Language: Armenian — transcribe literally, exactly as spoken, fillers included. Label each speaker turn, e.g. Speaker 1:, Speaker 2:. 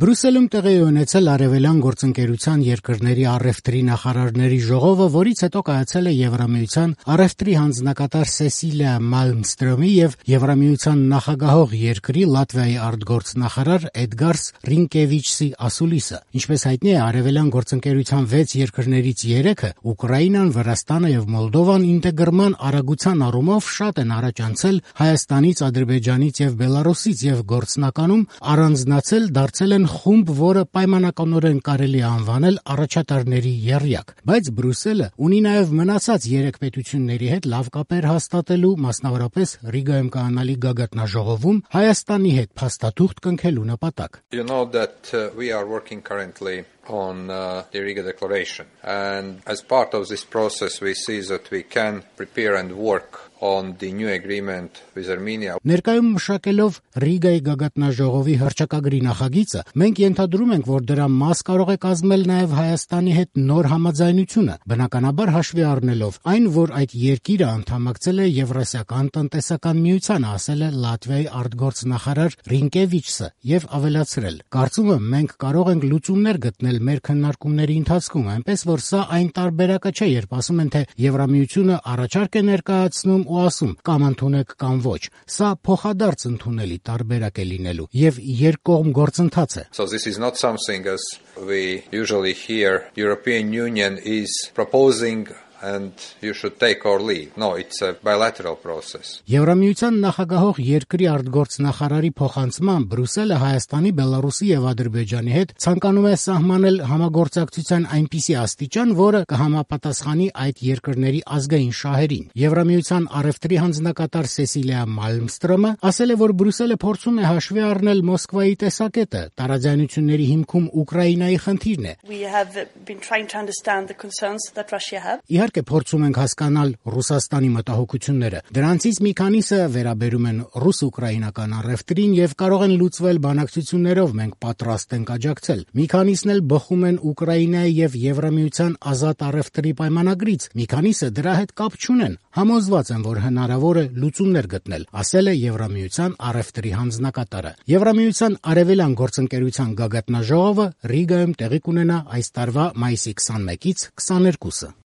Speaker 1: Բրյուսելում տեղի է ունեցել Արևելյան գործընկերության երկրների առևտրի նախարարների ժողովը, որից հետո կայացել է Եվրամիության առևտրի հանձնակատար Սեսիլիա Մալմստրոմի եւ Եվրամիության նախագահող երկրի Լատվիայի արտգործնախարար Էդգարս Ռինկևիչսի ասուլիսը։ Ինչպես հայտնի է, Արևելյան գործընկերության վեց երկրներից երեքը՝ Ուկրաինան, Վրաստանը եւ Մոլդովան, ինտեգրման արագության առումով շատ են առաջ անցել Հայաստանից, Ադրբեջանից եւ Բելարուսից եւ գործնականում առանձնացել դարձել են խումբ, որը պայմանականորեն կարելի է անվանել առաջատարների եռյակ, բայց Բրյուսելը ունի նաև մնացած երեք պետությունների հետ լավ կապեր հաստատելու, մասնավորապես Ռիգայում կայանալի գագաթնաժողովում Հայաստանի հետ փաստաթուղթ կնքելու նպատակ։
Speaker 2: You know that uh, we are working currently on uh, the Riga Declaration, and as part of this process we see that we can prepare and work on the new agreement with Armenia.
Speaker 1: Ներկայում մշակելով Ռիգայի գագաթնաժողովի հռչակագրի նախագիծը, մենք ենթադրում ենք, որ դրա մաս կարող է կազմել նաև Հայաստանի հետ նոր համաձայնությունը, բնականաբար հաշվի առնելով այն, որ այդ երկիրը անդամակցել է Եվրասիական տնտեսական միությանը, ասել է Լատվիայի արտգործնախարար Ռինկևիչսը եւ ավելացրել. Կարծում եմ, մենք կարող ենք լուծումներ գտնել մեր քննարկումների ընթացքում, այնպես որ սա այն տարբերակը չէ, երբ ասում են, թե Եվրամիությունը առաջարկ է ներկայացնում ու ասում կամ ընդունեք կամ ոչ։ Սա փոխադարձ ընդունելի տարբերակ է լինելու եւ երկկողմ գործընթաց է։
Speaker 2: So this is not something as we usually hear European Union is proposing and you should take or leave. No, it's a bilateral process.
Speaker 1: Եվրամիության նախագահող երկրի արտգործնախարարի փոխանցման Բրյուսելը Հայաստանի, Բելարուսի եւ Ադրբեջանի հետ ցանկանում է սահմանել համագործակցության այնպիսի աստիճան, որը կհամապատասխանի այդ երկրների ազգային շահերին։ Եվրամիության առևտրի հանձնակատար Սեսիլիա Մալմստրոմը ասել է, որ Բրյուսելը փորձում է հաշվի առնել Մոսկվայի տեսակետը, տարաձայնությունների հիմքում Ուկրաինայի խնդիրն է։
Speaker 3: We have been trying to understand the concerns that Russia have.
Speaker 1: Իհարկե փորձում ենք հասկանալ Ռուսաստանի մտահոգությունները։ Դրանցից մի քանիսը վերաբերում են ռուս-ուկրաինական առևտրին եւ կարող են լուծվել բանակցություններով, մենք պատրաստ ենք աջակցել։ Մի քանիսն էլ բխում են Ուկրաինայի եւ Եվրամիության ազատ առևտրի պայմանագրից, մի քանիսը դրա հետ կապ չունեն։ Համոզված եմ, որ հնարավոր է լուծումներ գտնել, ասել է Եվրամիության առևտրի հանձնակատարը։ Եվրամիության Արևելյան գործընկերության գագաթնաժողովը Ռիգայում տեղի կունենա այս տարվա մայիսի քսաներկից քսաներկուսը։